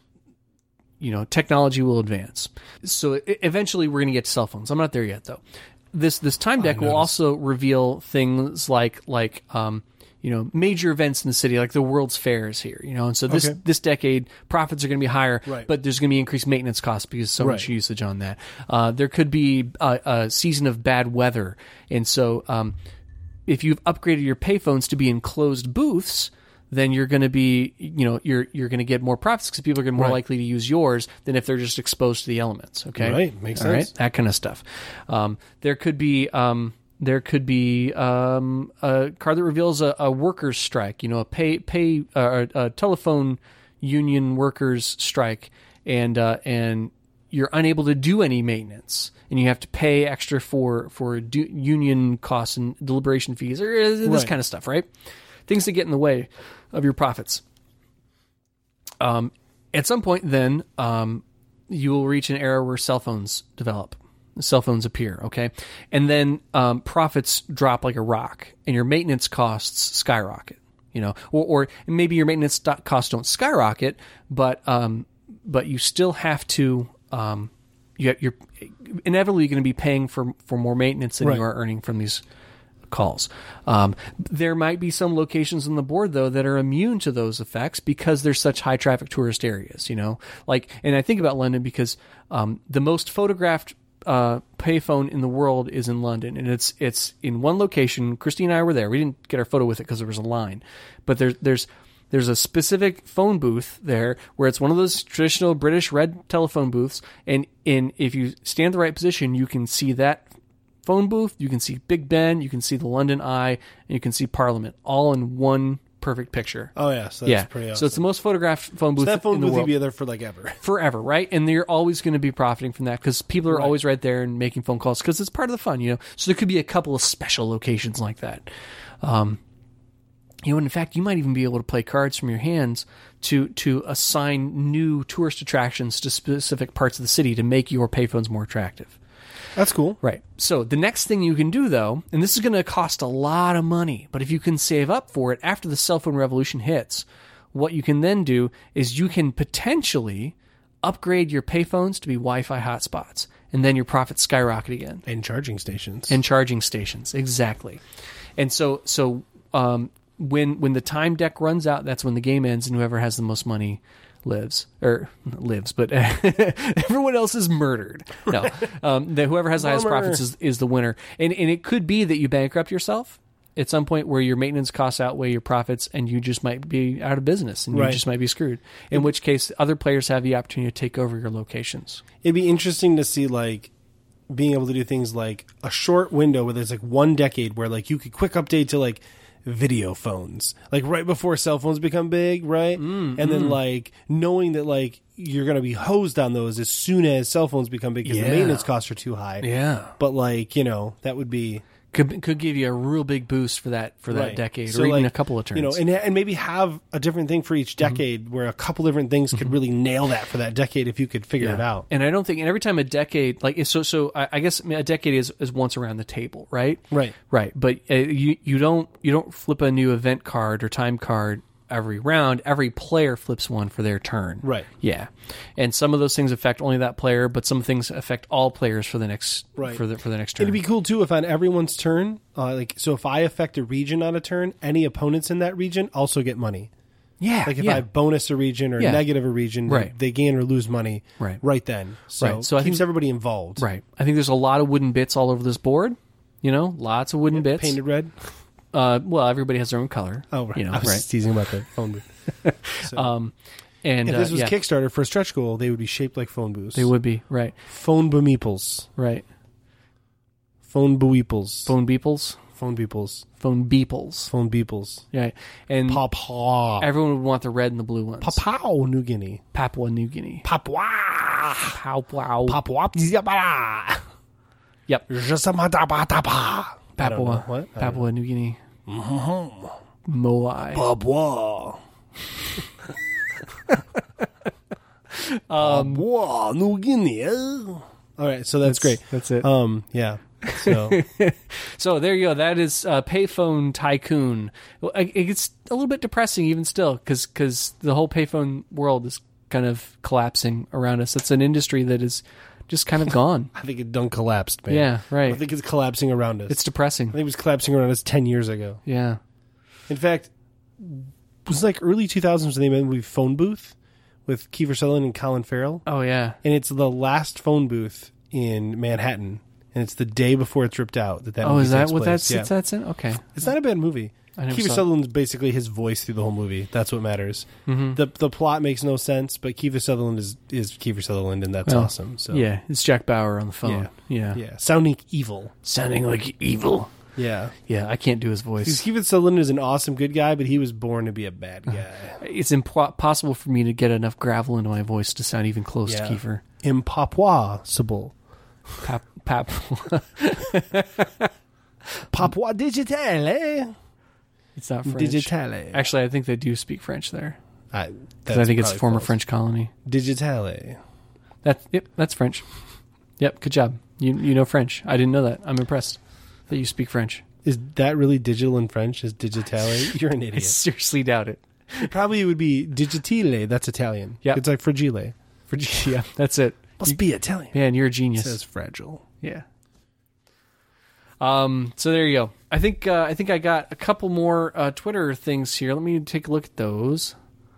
you know, technology will advance. So e- eventually we're going to get to cell phones. I'm not there yet, though. This this time deck will also reveal things like like um, you know, major events in the city, like the World's Fairs here, you know, and so this Okay. this decade profits are going to be higher, Right. but there's going to be increased maintenance costs because so much Right. usage on that. Uh, there could be a, a season of bad weather, and so um, if you've upgraded your payphones to be enclosed booths, then you're going to be, you know, you're you're going to get more profits because people are going to be more Right. likely to use yours than if they're just exposed to the elements. Okay, Right. Makes All right? sense. That kind of stuff. Um, there could be. Um, There could be um, a card that reveals a, a workers' strike, you know, a pay pay uh, a telephone union workers' strike, and uh, and you're unable to do any maintenance, and you have to pay extra for for do, union costs and deliberation fees, or uh, this Right. kind of stuff, right? Things that get in the way of your profits. Um, at some point, then um, you will reach an era where cell phones develop. Cell phones appear, okay? And then um, profits drop like a rock, and your maintenance costs skyrocket, you know? Or, or maybe your maintenance do- costs don't skyrocket, but um, but you still have to, um, you, you're inevitably going to be paying for, for more maintenance than Right. you are earning from these calls. Um, there might be some locations on the board, though, that are immune to those effects because they're such high traffic tourist areas, you know? Like, and I think about London because um, the most photographed uh, payphone in the world is in London, and it's it's in one location. Christy and I were there. We didn't get our photo with it because there was a line, but there's there's there's a specific phone booth there where it's one of those traditional British red telephone booths, and in if you stand in the right position, you can see that phone booth, you can see Big Ben, you can see the London Eye, and you can see Parliament all in one perfect picture. Oh yeah, so that's yeah, pretty awesome. so it's the most photographed phone booth So that phone in the booth will world. be there for like ever. Forever, right? And you're always going to be profiting from that because people are Right. always right there and making phone calls because it's part of the fun, you know. So there could be a couple of special locations like that. Um, you know, and in fact, you might even be able to play cards from your hands to to assign new tourist attractions to specific parts of the city to make your payphones more attractive. That's cool. Right. So the next thing you can do, though, and this is going to cost a lot of money, but if you can save up for it after the cell phone revolution hits, what you can then do is you can potentially upgrade your payphones to be Wi-Fi hotspots, and then your profits skyrocket again. And charging stations. And charging stations, exactly. And so, so um, when when the time deck runs out, that's when the game ends, and whoever has the most money lives or not lives, but everyone else is murdered. No, um, the, whoever has the highest Bummer. profits is, is the winner. And and it could be that you bankrupt yourself at some point where your maintenance costs outweigh your profits, and you just might be out of business, and Right. you just might be screwed. In which case, other players have the opportunity to take over your locations. It'd be interesting to see like being able to do things like a short window where there's like one decade where like you could quick update to like video phones, like right before cell phones become big, right? Mm, and then like knowing that like you're going to be hosed on those as soon as cell phones become big because Yeah. the maintenance costs are too high. Yeah, But like, you know, that would be could could give you a real big boost for that for that right. decade, So, or even like, a couple of turns. You know, and and maybe have a different thing for each decade where a couple different things could really nail that for that decade if you could figure it out. And I don't think, and every time a decade, like so, so I, I guess a decade is, is once around the table, right? Right. Right. But uh, you you don't you don't flip a new event card or time card every round. Every player flips one for their turn. Right. Yeah, and some of those things affect only that player, but some things affect all players for the next Right. for the for the next turn. It'd be cool too if on everyone's turn, uh, like so, if I affect a region on a turn, any opponents in that region also get money. yeah, Like if yeah. I bonus a region or Yeah. negative a region, Right. they gain or lose money Right. right then. So, Right. So I it keeps think- everybody involved. Right. I think there's a lot of wooden bits all over this board. You know, lots of wooden bits. Painted red. Uh, well, everybody has their own color. Oh, right. You know, I was right. just teasing about the phone booth. So, Um, and if uh, this was yeah, Kickstarter for a stretch goal, they would be shaped like phone booths. they would be right, Phone beeples. right. Phone beeples. Phone beeples, Phone beeples. phone beeples. Phone beeples. Yeah, and Papa. everyone would want the red and the blue ones. Papua New Guinea. Papua New Guinea. Papua. Papua. Papua. Yep. Papua. Papua. What? Papua New Guinea. Mm-hmm. Moai. Papua. Papua New Guinea. All right, so that's, great. That's it. Um, yeah. So So there you go. That is uh, Payphone Tycoon. Well, it- It's a little bit depressing even still because the whole payphone world is kind of collapsing around us. It's an industry that is just kind of gone. I think it done collapsed, man. Yeah, right. I think it's collapsing around us. It's depressing. I think it was collapsing around us ten years ago. Yeah. In fact, it was like early two thousands when they made the movie Phone Booth with Kiefer Sutherland and Colin Farrell. Oh, yeah. And it's the last phone booth in Manhattan. And it's the day before it's ripped out that that Oh, movie is that takes what place. that's, Yeah. that's in? Okay. It's not a bad movie. I never Kiefer saw it. Sutherland's basically his voice through the whole movie. That's what matters. Mm-hmm. The the plot makes no sense, but Kiefer Sutherland is, is Kiefer Sutherland, and that's Well, awesome. So Yeah, it's Jack Bauer on the phone. Yeah. yeah, sounding evil. Sounding like evil. Yeah, Yeah, I can't do his because voice. Kiefer Sutherland is an awesome good guy, but he was born to be a bad guy. It's impossible for me to get enough gravel into my voice to sound even close Yeah. to Kiefer. Impossible. Pap, pap. Papua Digitale. It's not French. Digitale. Actually, I think they do speak French there. I, Because I think it's a probably former close. French colony. Digitale. That, yep, that's French. Yep, good job. You you know French. I didn't know that. I'm impressed that you speak French. Is that really digital in French? Is digitale? You're an I idiot. seriously doubt it. It probably would be digitile. That's Italian. Yep. It's like fragile. Yeah, that's it. Must be Italian. Man, you're a It genius. says fragile. Yeah. Um. So there you go. I think uh, I think I got a couple more uh, Twitter things here. Let me take a look at those.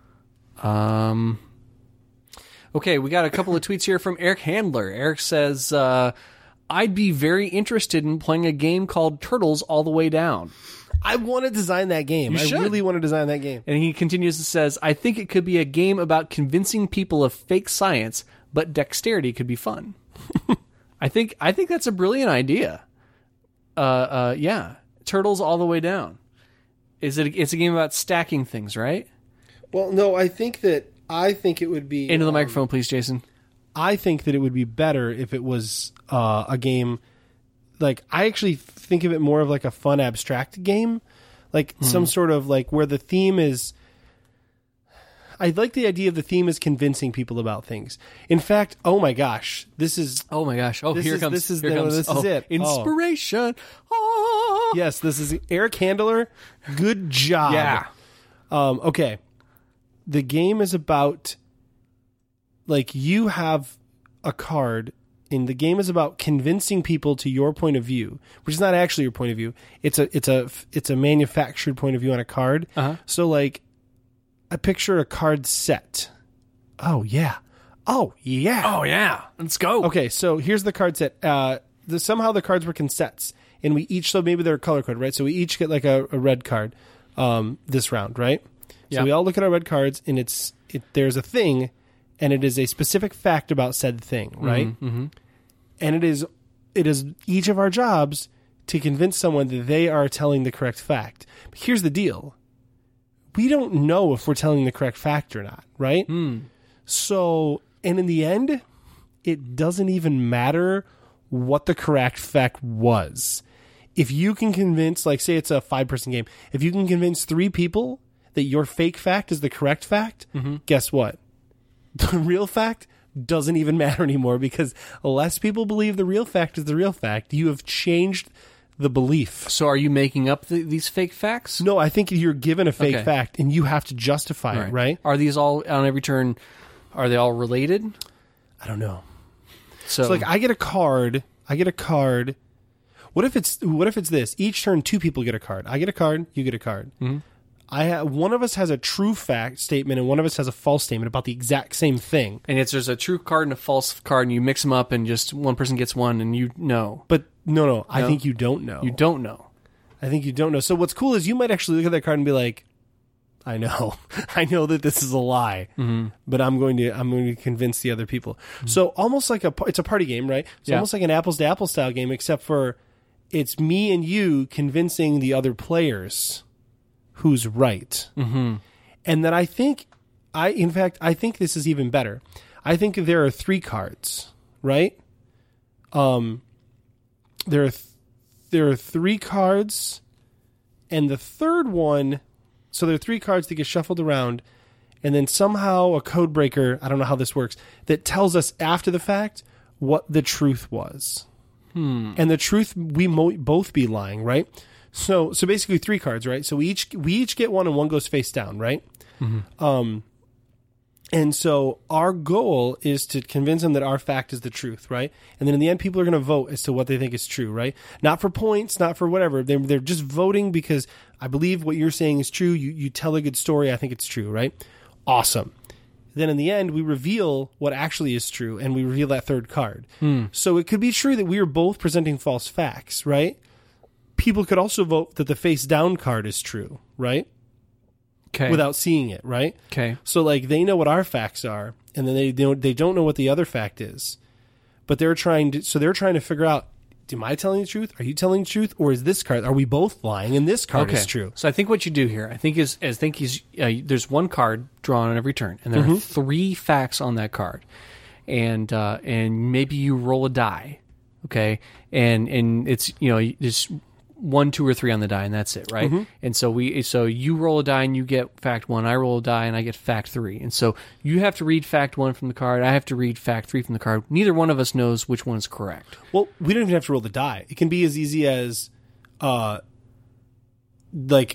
Um. Okay, we got a couple of tweets here from Eric Handler. Eric says, uh, "I'd be very interested in playing a game called Turtles All the Way Down." I want to design that game. You I should. really want to design that game. And he continues and says, "I think it could be a game about convincing people of fake science, but dexterity could be fun." I think I think that's a brilliant idea. Uh, uh, yeah, Turtles All the Way Down. Is it? It's a game about stacking things, right? Well, no, I think that I think it would be Into the um, microphone, please, Jason. I think that it would be better if it was uh, a game. Like I actually think of it more of like a fun abstract game, like some sort of like where the theme is. I like the idea of the theme is convincing people about things. In fact, oh my gosh, this is Oh my gosh! Oh, This here is- comes. this is here the- comes. this is oh, it. Oh. Inspiration. Ah! yes, this is Eric Handler. Good job. Yeah. Um, okay. The game is about like you have a card and the game is about convincing people to your point of view, which is not actually your point of view. It's a it's a it's a manufactured point of view on a card. Uh-huh. So like I picture a card set. Oh yeah. Oh yeah. Oh yeah. Let's go. Okay, so here's the card set. Uh, the, somehow the cards work in sets, and we each so maybe they're color coded, right? So we each get like a, a red card um, this round, right? Yeah. So we all look at our red cards, and it's it, there's a thing, and it is a specific fact about said thing, right? Mm-hmm. And it is it is each of our jobs to convince someone that they are telling the correct fact. But here's the deal: we don't know if we're telling the correct fact or not, right? Mm. So, and in the end, it doesn't even matter what the correct fact was. If you can convince, like, say it's a five-person game, if you can convince three people that your fake fact is the correct fact, Mm-hmm. guess what? The real fact doesn't even matter anymore because less people believe the real fact is the real fact. You have changed the belief. So are you making up the, these fake facts? No, I think you're given a fake Okay. fact and you have to justify it, right? Are these all on every turn? Are they all related? I don't know. So, So like I get a card, I get a card. What if it's what if it's this? Each turn two people get a card. I get a card, you get a card. Mm-hmm. I ha- one of us has a true fact statement and one of us has a false statement about the exact same thing. and it's there's a true card and a false card, and you mix them up, and just one person gets one, and you know. But no, no, I No? think you don't know. You don't know. I think you don't know. So what's cool is you might actually look at that card and be like, I know, I know that this is a lie, mm-hmm. but I'm going to, I'm going to convince the other people. Mm-hmm. So almost like a, it's a party game, right? It's Yeah. almost like an apples to apples style game, except for it's me and you convincing the other players who's right. Mm-hmm. And then I think, I, in fact, I think this is even better. I think there are three cards, right? Um, there are, th- there are three cards, and the third one, so there are three cards that get shuffled around, and then somehow a code breaker, I don't know how this works, that tells us after the fact what the truth was. Hmm. And the truth, we mo- both be lying, right? So so basically three cards, right? So we each we each get one and one goes face down, right? Mm-hmm. Um, and so our goal is to convince them that our fact is the truth, right? And then in the end, people are going to vote as to what they think is true, right? Not for points, not for whatever. They're, they're just voting because I believe what you're saying is true. You, you tell a good story. I think it's true, right? Awesome. Then in the end, we reveal what actually is true, and we reveal that third card. Hmm. So it could be true that we are both presenting false facts, right? People could also vote that the face down card is true, right? Okay. Without seeing it, right? Okay. So like they know what our facts are, and then they don't they don't know what the other fact is, but they're trying to. So they're trying to figure out: am I telling the truth? Are you telling the truth? Or is this card? Are we both lying? And this card Okay. is true. So I think what you do here, I think is, I think is uh, there's one card drawn on every turn, and there Mm-hmm. are three facts on that card, and uh, and maybe you roll a die, okay, and and it's you know there's one, two, or three on the die, and that's it, right? Mm-hmm. And so we so you roll a die and you get fact one, I roll a die and I get fact three, and so you have to read fact one from the card, I have to read fact three from the card. Neither one of us knows which one is correct. Well, we don't even have to roll the die. It can be as easy as, uh, like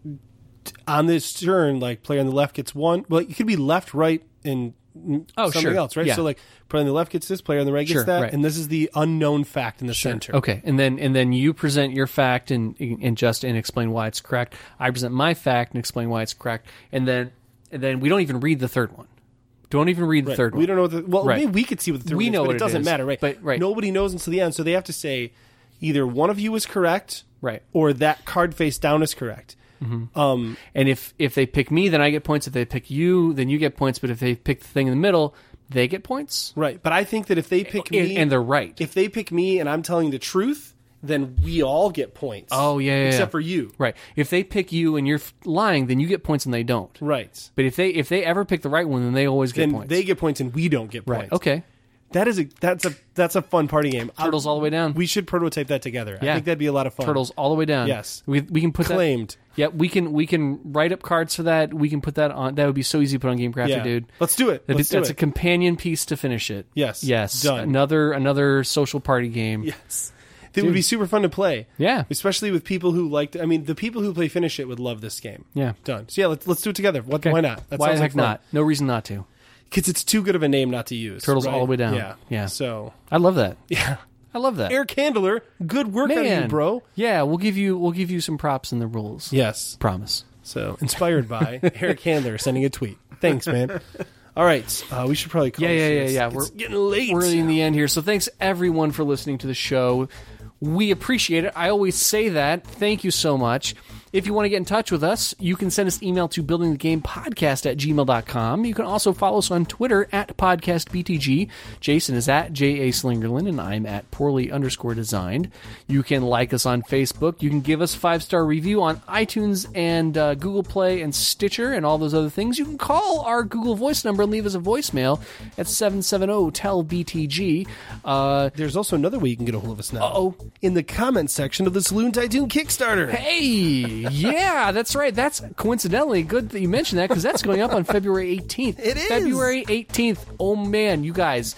on this turn, like player on the left gets one. Well, it could be left, right, and Oh, something sure. else, right? Yeah. So like player on the left gets this, player on the right gets Sure, that, right. and this is the unknown fact in the center. Okay, and then and then you present your fact and and just and explain why it's correct. I present my fact and explain why it's correct, and then and then we don't even read the third one. Don't even read the Right. third one. We don't know what the well. Right. Maybe we could see what the third We one know is, but what it it doesn't is, matter, right? but- right. Nobody knows until the end, so they have to say either one of you is correct, Right. or that card face down is correct. Um, And if if they pick me, then I get points. If they pick you, then you get points. But if they pick the thing in the middle, they get points. right. But I think that if they pick And, me, and they're right. if they pick me and I'm telling the truth, then we all get points. Oh, yeah, yeah, except yeah. for you. Right. If they pick you and you're f- lying, then you get points and they don't. Right. But if they if they ever pick the right one, then they always get Then points. they get points and we don't get right. points. Okay. That is a that's a that's a fun party game. Turtles all the way down. We should prototype that together. I Yeah. think that'd be a lot of fun. Turtles all the way down. Yes. We we can put Claimed. That, yeah, we can we can write up cards for that. We can put that on. That would be so easy to put on GameCrafter, Yeah. dude. Let's do it. That'd be- Let's do that's it. a companion piece to finish it. Yes. Yes. Done. Another another social party game. Yes. It would be super fun to play. Yeah. Especially with people who like to, I mean, the people who play Finish It would love this game. Yeah. Done. So yeah, let's let's do it together. What, Okay. Why not? That Why sounds the like heck fun. not? No reason not to. Because it's too good of a name not to use. Turtles right? all the way down. Yeah. Yeah. So, I love that. yeah. I love that. Eric Handler, good work on Man, you, bro. Yeah, we'll give you we'll give you some props in the rules. Yes. Promise. So, inspired by Eric Handler sending a tweet. Thanks, man. All right. Uh, we should probably call Yeah, this yeah, yeah, this. yeah. It's We're getting late. We're in the end here. So thanks everyone for listening to the show. We appreciate it. I always say that. Thank you so much. If you want to get in touch with us, you can send us email to buildingthegamepodcast at gmail dot com. You can also follow us on Twitter at podcastbtg. Jason is at J A Slingerland, and I'm at poorly underscore designed. You can like us on Facebook. You can give us a five-star review on iTunes and uh, Google Play and Stitcher and all those other things. You can call our Google Voice number and leave us a voicemail at seven seven zero T E L B T G. Uh, There's also another way you can get a hold of us now. Uh-oh. In the comments section of the Saloon Tycoon Kickstarter. Hey, yeah, that's right. That's coincidentally good that you mentioned that because that's going up on February eighteenth. It is. February eighteenth. Oh, man, you guys.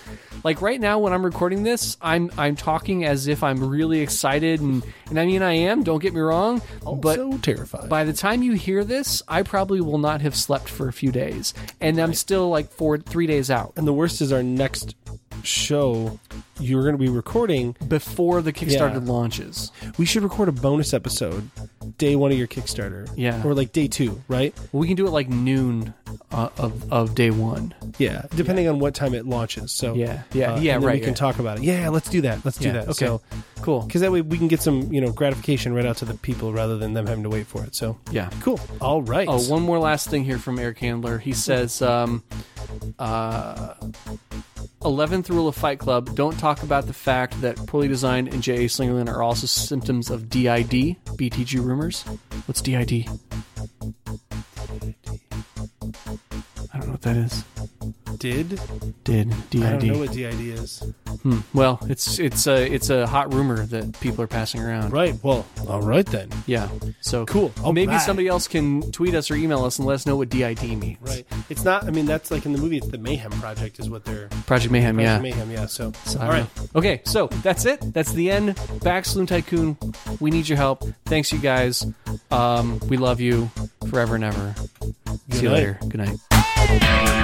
Like right now when I'm recording this, I'm I'm talking as if I'm really excited, and, and I mean I am, don't get me wrong, but so terrified. by the time you hear this, I probably will not have slept for a few days, and I'm still like four, three days out. And the worst is our next show you're going to be recording Before the Kickstarter Yeah. launches. We should record a bonus episode day one of your Kickstarter. Yeah. Or like day two, right? We can do it like noon uh, of, of day one. Yeah. Depending on what time it launches. So Yeah. Yeah. uh, Yeah, and then right, we can right. talk about it. Yeah, let's do that. Let's do Yeah, that. okay. So, Cool. because that way we can get some, you know, gratification right out to the people rather than them having to wait for it. So Yeah. cool. All right. Oh, one more last thing here from Eric Handler. He says, um, uh, eleventh rule of Fight Club, don't talk about the fact that poorly designed and J A. Slingerland are also symptoms of D I D, B T G rumors. What's D I D? I don't know what that is. Did Did D I I don't D? know what D I D is. Hmm. Well, it's it's a it's a hot rumor that people are passing around. Right. Well, all right then. Yeah. So Cool. All Maybe right. somebody else can tweet us or email us and let us know what D I D means. Right. It's not. I mean, that's like in the movie. It's the Mayhem Project, is what they're. Project Mayhem. Project yeah. Mayhem. Yeah. So. So, I all don't right. know. Okay, so that's it. That's the end. Back Saloon Tycoon. We need your help. Thanks, you guys. Um, we love you forever and ever. See you night. later. Good night.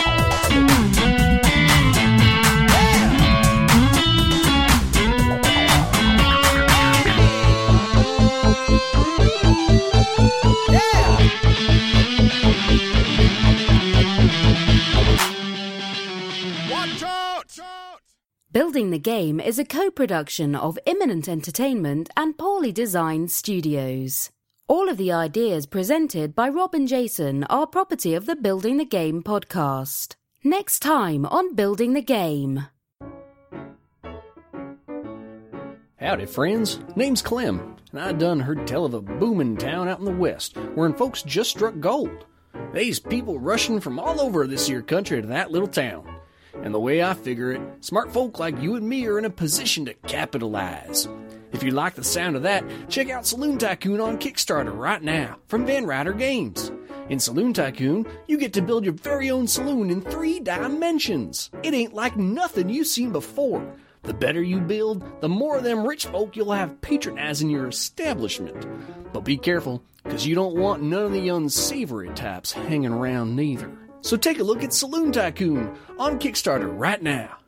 Building the Game is a co-production of Imminent Entertainment and Poorly Designed Studios. All of the ideas presented by Rob and Jason are property of the Building the Game podcast. Next time on Building the Game. Howdy, friends. Name's Clem, and I done heard tell of a booming town out in the west, wherein folks just struck gold. They's people rushing from all over this here country to that little town. And the way I figure it, smart folk like you and me are in a position to capitalize. If you like the sound of that, check out Saloon Tycoon on Kickstarter right now from Van Ryder Games. In Saloon Tycoon, you get to build your very own saloon in three dimensions. It ain't like nothing you've seen before. The better you build, the more of them rich folk you'll have patronizing your establishment. But be careful, because you don't want none of the unsavory types hanging around neither. So take a look at Saloon Tycoon on Kickstarter right now.